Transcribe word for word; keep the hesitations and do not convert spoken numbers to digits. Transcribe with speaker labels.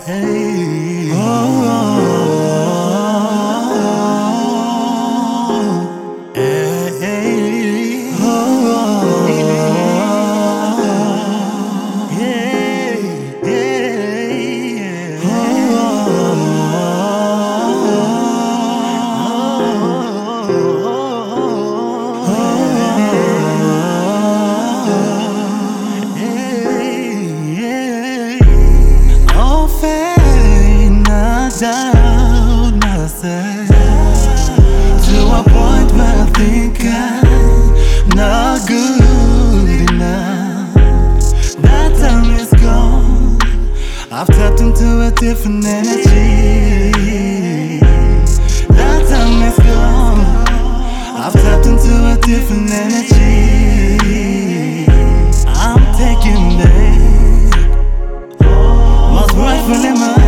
Speaker 1: hey. Oh, hey, hey. Oh, yeah, yeah. Doubt myself to a point where I think I'm not good enough. That time is gone. I've tapped into a different energy. That time is gone. I've tapped into a different energy. I'm taking back what's rightfully mine.